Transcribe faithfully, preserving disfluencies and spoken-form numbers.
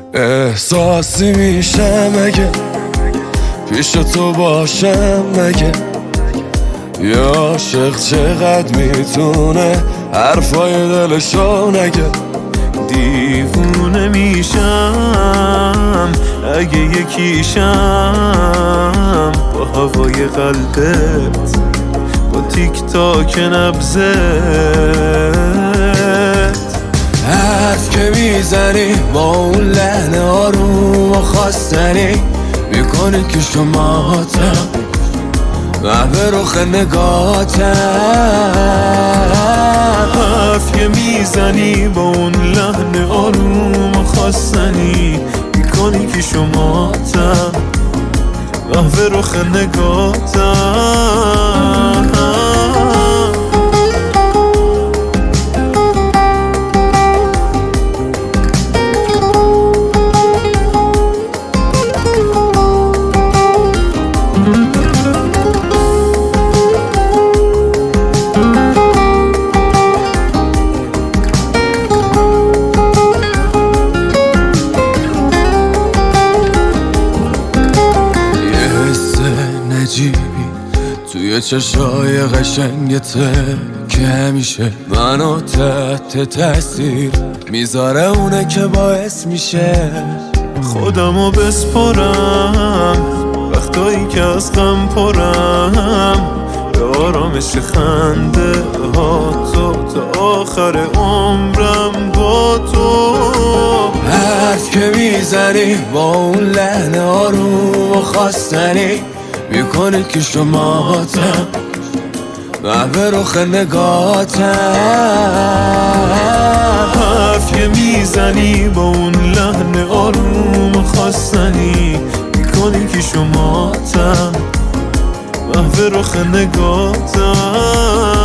احساسی میشه مگه پیش تو باشم مگه؟ یه عاشق چقدر میتونه حرفای دلشو نگه؟ دیوونه میشم اگه یکیشم با هوای قلبت، با تیک تاک نبضت. حرف که میزنی با اون لحن آروم و خواستنی میکنی که شماتم محو رخ نگاتم. حرف که میزنی با اون لحن آروم و خواستنی میکنی که شماتم محو رخ نگاتم. توی چشای قشنگته که همیشه منو تحت تاثیر میذاره، اونه که باعث میشه خودمو بسپرم وقتایی که از غم پرم، به آرامش خنده ها تو تا آخر عمرم با تو. حرف که میزنی با اون لحن آروم و خواستنی میکنه که شماتم محو رخ نگاتم. حرف که میزنی با اون لحن آروم خواستنی میکنی که شماتم محو رخ نگاتم.